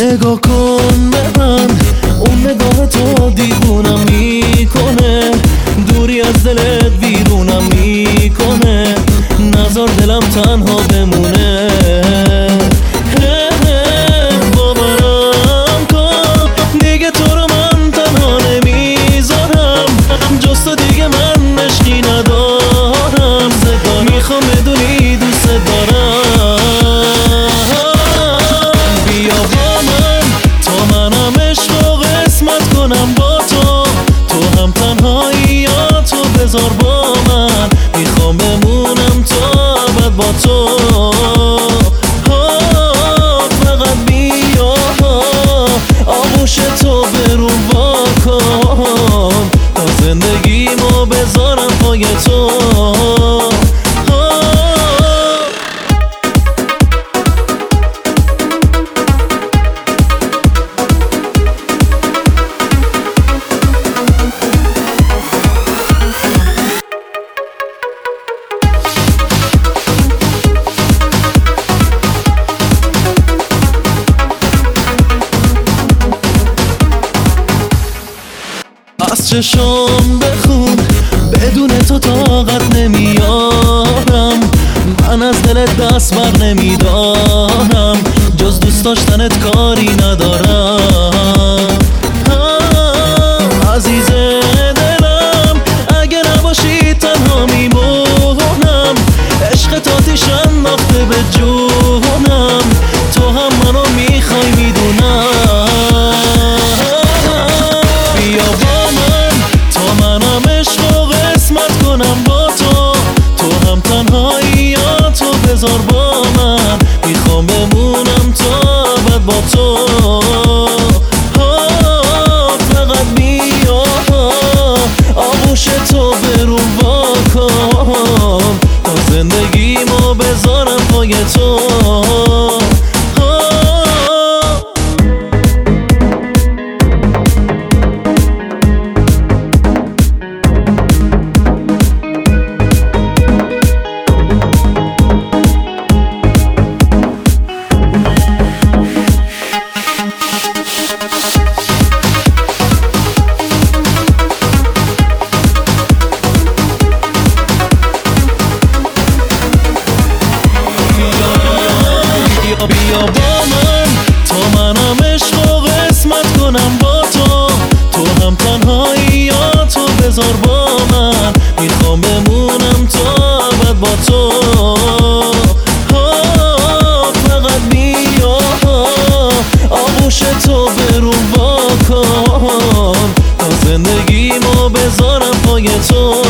نگاه کن به من، اون نگاه تو دیوونم میکنه، دوری از دلت بیرونم میکنه، نذار دلم تنها بمونه. باورم کن دیگه تو رو من تنها نمیذارم، جز تو دیگه من عشقی ندارم، میخوام بدونی دوست دارم. بیا با من تا منم عشق و قسمت کنم با تو، تو هم تنهاییاتو بذار با من، میخوام بمونم تا ابد با تو. فقط بیا آغوش تو برو وا کن، تا زندگیمو بذارم پای تو. از چشم بخون بدون تو طاقت نمیارم، من از دلت دست بر نمیدارم، جز دوست داشتنت کاری ندارم. عزیز دلم اگه نباشی تنها میمونم، عشق تاتیش انداخته به جونم، تو هم منو میخوای میدونم. بیا با من تا منم عشق و قسمت کنم با تو، تو هم تنهاییاتو بذار با من، میخوام بمونم تا ابد با تو. فقط بیا آغوش تو برو وا کن، تا زندگیمو بذارم پای تو. بیا با من تا منم عشق و قسمت کنم با تو، تو هم تنهاییاتو بذار با من، میخوام بمونم تا ابد با تو. فقط بیا آغوش تو برو وا کن، تا زندگیمو بذارم پای تو.